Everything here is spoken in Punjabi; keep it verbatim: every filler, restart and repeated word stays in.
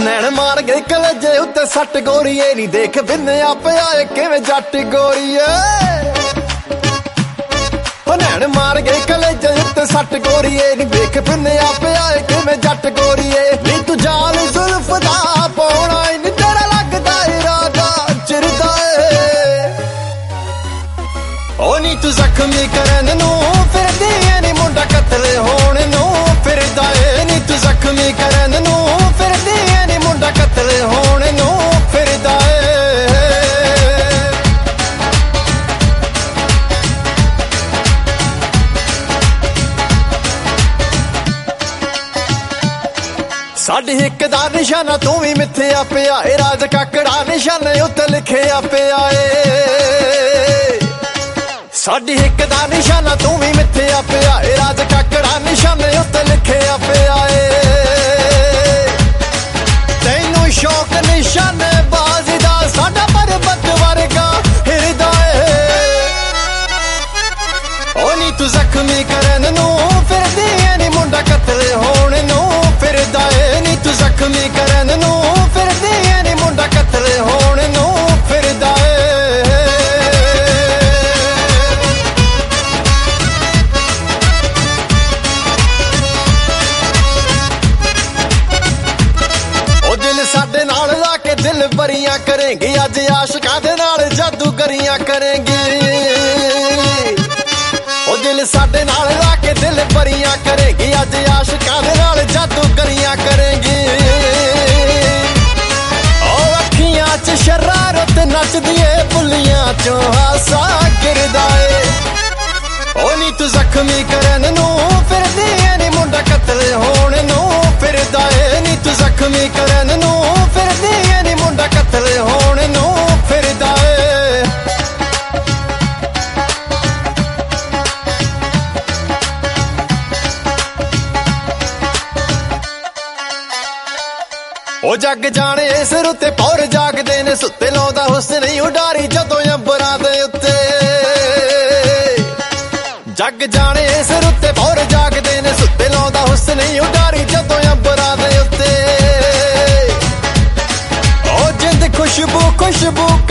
ਨੈਣ ਮਾਰ ਗਏ ਕਲੇਜੇ ਉੱਤੇ ਸੱਟ ਗੋਰੀਏ ਨੀ ਦੇਖ ਬਿੰਨਿਆ ਪਿਆ ਏ ਕਿਵੇਂ ਜੱਟ ਗੋਰੀਏ ਉਹ ਨੈਣ ਮਾਰ ਗਏ ਕਲੇਜੇ ਉੱਤੇ ਸੱਟ ਗੋਰੀਏ ਨੀ ਦੇਖ ਬਿੰਨਿਆ ਪਿਆ ਏ ਕਿਵੇਂ ਜੱਟ ਗੋਰੀਏ ਨੀ ਤੂੰ ਜਾਲ ਜ਼ੁਲਫ ਦਾ ਪਾਉਣਾ ਨੀ ਤੇਰਾ ਲੱਗਦਾ ਏ ਰਾਜਾ ਚਿਰਦਾ ਏ ਉਹ ਨੀ ਤੂੰ ਜ਼ਖਮੀ ਕਰਨ ਨੂੰ ਫਿਰਦੀ ਏ ਨੀ ਮੁੰਡਾ ਕਤਲ ਹੋਣ ਨੂੰ ਫਿਰਦਾ ਏ ਨੀ ਤੂੰ ਜ਼ਖਮੀ ਕਰਨ ਨੂੰ ਫਿਰਦੀ ਏ ਨੀ ਮੁੰਡਾ ਕਤਲ ਹੋਣ ਨੂੰ ਫਿਰਦਾ ਏ ਸਾਡੀ ਇੱਕ ਦਾ ਨਿਸ਼ਾਨਾ ਤੂੰ ਵੀ ਮਿੱਥਿਆ ਪਿਆ ਏ ਰਾਜ ਕਾਕੜਾ ਨਿਸ਼ਾਨੇ ਉੱਤੇ ਲਿਖਿਆ ਪਿਆ ਏ ਸਾਡੀ ਇੱਕ ਦਾ ਨਿਸ਼ਾਨਾ ਤੂੰ ਵੀ ਮਿੱਥਿਆ ਪਿਆ ਏ ਰਾਜ ਕਾਕੜਾ ਨਿਸ਼ਾਨੇ ਉੱਤੇ ਲਿਖਿਆ ਪਿਆ ਏ ਤੈਨੂੰ ਸ਼ੌਕ ਨਿਸ਼ਾਨੇ ਬਾਜ਼ੀ ਦਾ ਸਾਡਾ ਪਰਬਤ ਵਰਗਾ ਹਿਰਦਾ ਏ ਉਹ ਨੀ ਤੂੰ ਜ਼ਖਮੀ ਕਰਨ ਨੂੰ ਫਿਰਦੀ ਏ ਨੀ ਮੁੰਡਾ ਕਤਲ ਹੋਣ ਨੂੰ ਫਿਰਦਾ ਏ ਨੀ ਤੂੰ ਜ਼ਖਮੀ ਕਰਨ ਨੂੰ ਫਿਰਦੀ ਏ ਨੀ ਮੁੰਡਾ ਕਤਲ ਹੋਣ ਨੂੰ ਫਿਰਦਾ ਏ ਉਹ ਦਿਲ ਸਾਡੇ ਨਾਲ ਲਾ ਕੇ ਦਿਲ ਬਰੀਆਂ ਕਰੇਂਗੀ ਅੱਜ ਆਸ਼ਿਕਾਂ ਦੇ ਨਾਲ ਜਾਦੂਗਰੀਆਂ ਕਰੇਂਗੀ ਉਹ ਦਿਲ ਸਾਡੇ ਨਾਲ ਲਾ ਕੇ ਦਿਲ ਬਰੀਆਂ ਕਰੇਗੀ ਅੱਜ ਆਸ਼ਿਕਾਂ ਦੇ ਨਾਲ ਜਾਦੂਗਰੀਆਂ ਕਰੇਗੀ ਉਹ ਅੱਖੀਆਂ 'ਚ ਸ਼ਰਾਰਤ ਨੱਚਦੀ ਏ ਬੁੱਲੀਆਂ 'ਚੋਂ ਹਾਸਾ ਗਿਰਦਾ ਏ ਉਹ ਨੀ ਤੂੰ ਜ਼ਖਮੀ ਕਰਨ ਨੂੰ ਫਿਰਦੀ ਏ ਨੀ ਮੁੰਡਾ ਕਤਲ ਹੋਣ ਨੂੰ ਫਿਰਦਾ ਏ ਨੀ ਤੂੰ ਜ਼ਖਮੀ ਕਰਨ ਨੂੰ ਫਿਰਦੀ ਏ ਨੀ ਮੁੰਡਾ ਕਤਲ ਹੋਣ ਨੂੰ ਫਿਰਦਾ ਏ ਉਹ ਜੱਗ ਜਾਣੇ ਸਿਰ ਉੱਤੇ ਪੌਰ ਜਾਗਦੇ ਨੇ ਸੁੱਤੇ ਲਾਉਂਦਾ ਹੁਸਨ ਨਹੀਂ ਉਡਾਰੀ ਜਦੋਂ ਅੰਬਰਾਂ ਦੇ ਉੱਤੇ ਜੱਗ ਜਾਣੇ ਸਿਰ ਉੱਤੇ ਪੌਰ ਜਾਗਦੇ ਨੇ ਸੁੱਤੇ ਲਾਉਂਦਾ ਹੁਸਨ ਨਹੀਂ ਉਡਾਰੀ ਜਦੋਂ ਅੰਬਰਾਂ ਦੇ ਉੱਤੇ ਉਹ ਜਿੰਦ ਖੁਸ਼ਬੂ ਖੁਸ਼ਬੂ